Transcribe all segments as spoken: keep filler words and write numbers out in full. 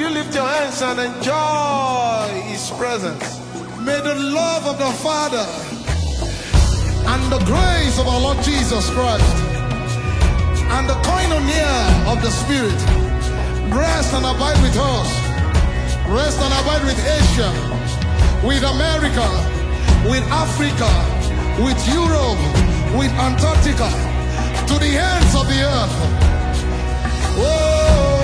you lift your hands and enjoy His presence? May the love of the Father and the grace of our Lord Jesus Christ and the koinonia of the Spirit rest and abide with us. Rest and abide with Asia, with America, with Africa, with Europe, with Antarctica, to the ends of the earth. Whoa.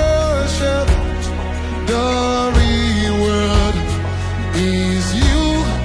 Is you.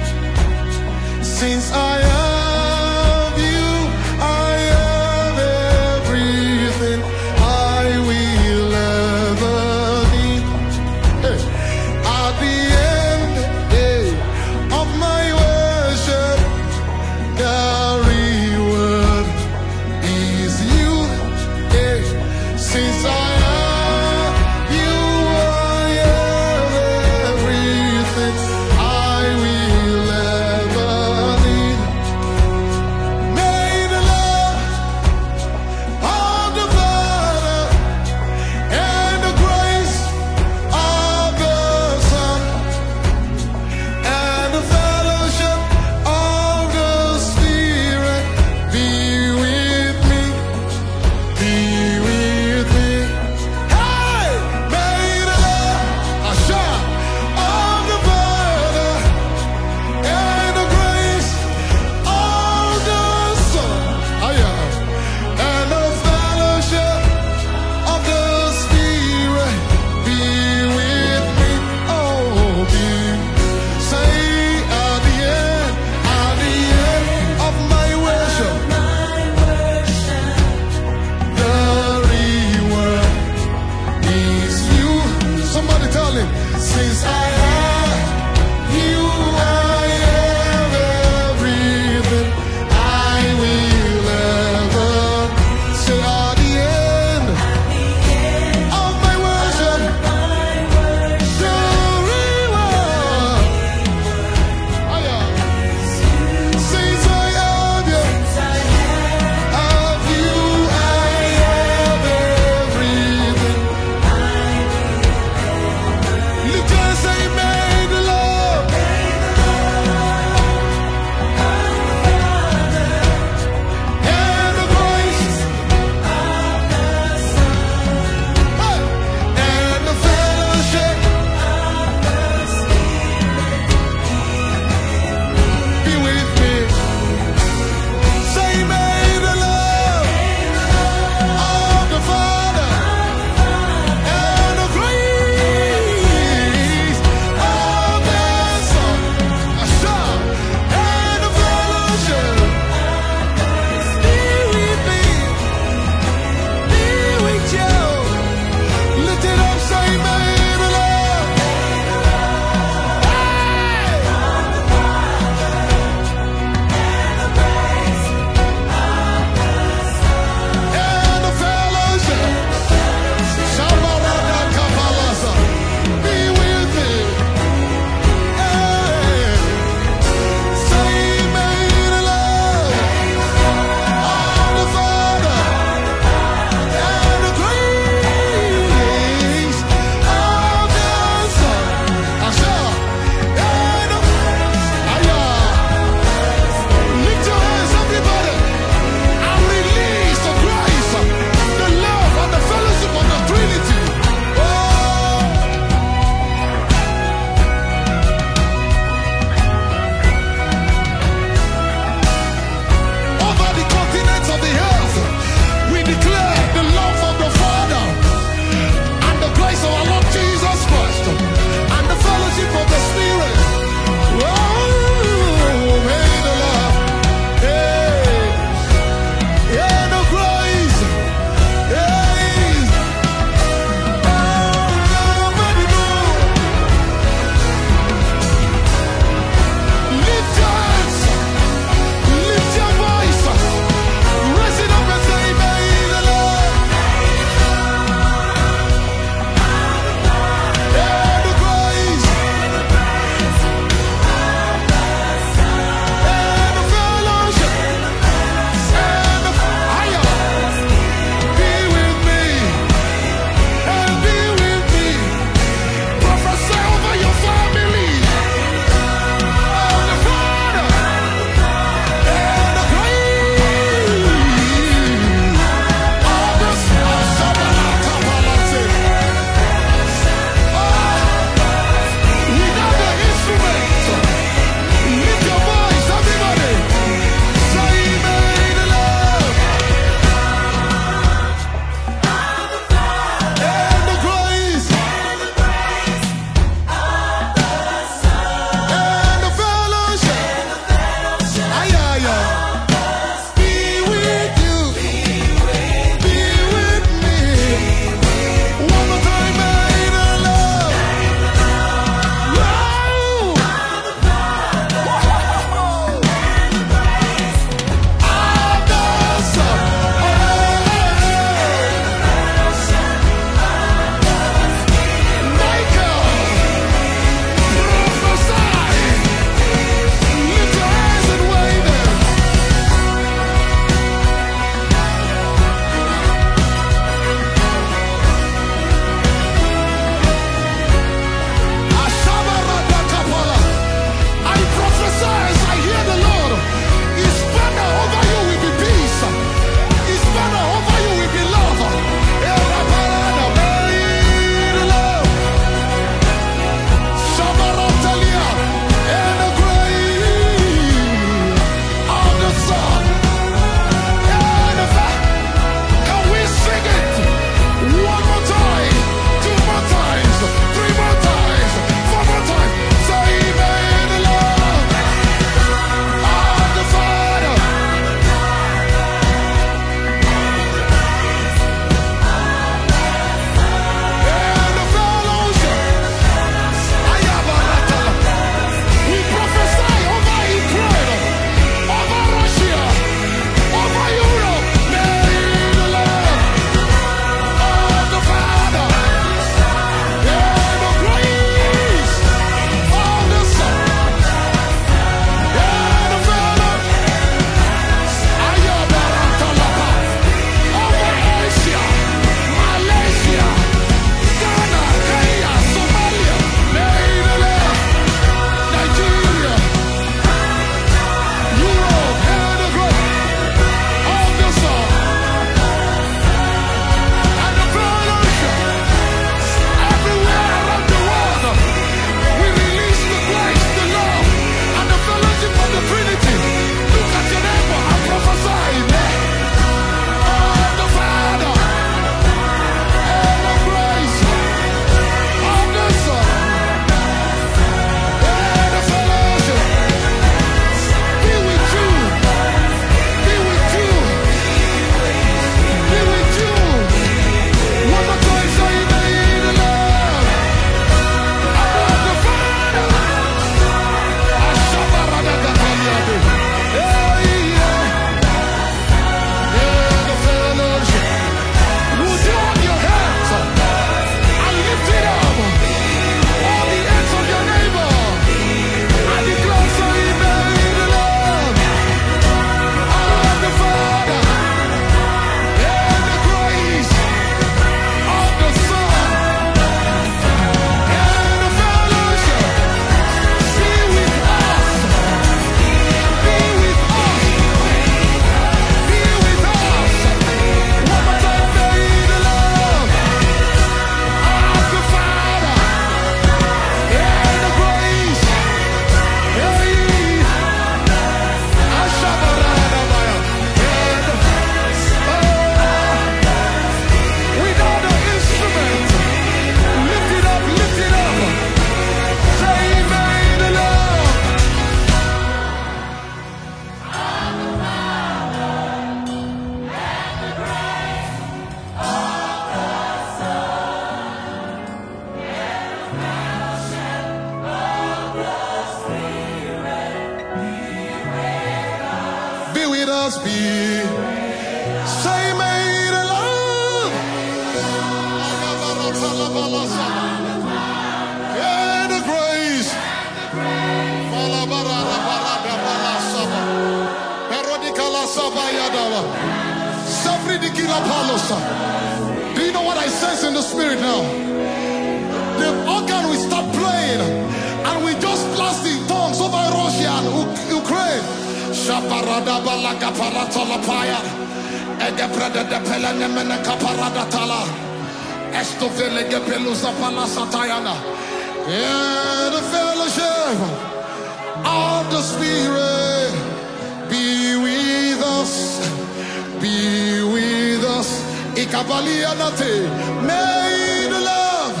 Do you know what I sense in the spirit now? The organ will start playing, and we just blast in tongues over Russia and U Ukraine. Shaparada balaka paratola paya. Egebrada de pelanemene kaparada tala. Estovele gepelusa palasatayana. In the fellowship of the Spirit, be with us, be with us. Ikabalianate, may the love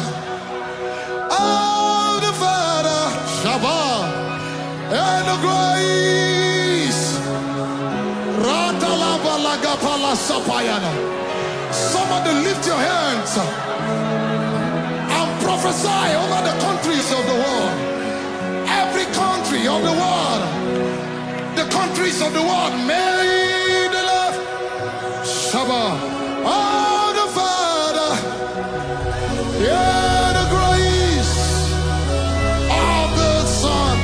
of the Father, Shabbat, and the grace, Ratalabalagapala Sapayana. Somebody lift your hands and prophesy over the countries of the world. Every country of the world, the countries of the world, may the love, Shabbat, oh, the Father, yeah, the grace of the Son,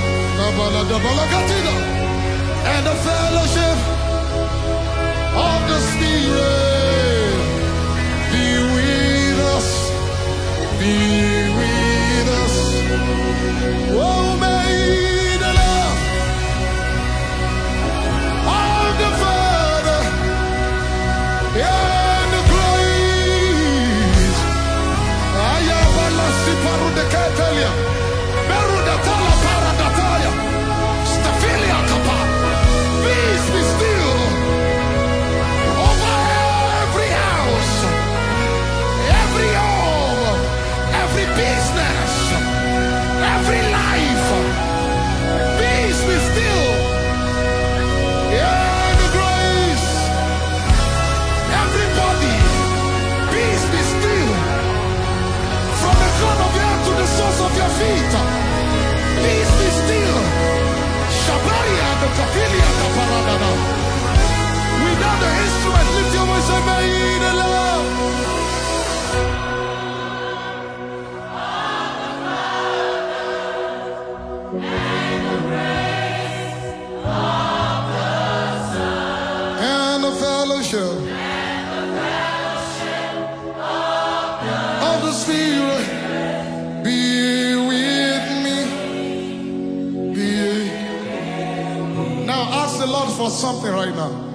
and the fellowship of the Spirit be with us, be with us. Oh, may the love of the Father, yeah, peace be still over every house, every home, every business, every life. Peace be still. Yeah, the grace. Everybody, peace be still. From the crown of your head to the soles of your feet. Peace be still. Shabaria the Kafilia Kaparadana. Without the instrument, lift your voice and may the love. And the fellowship, and the fellowship of, the of the Spirit be with me. Be. Now ask the Lord for something right now.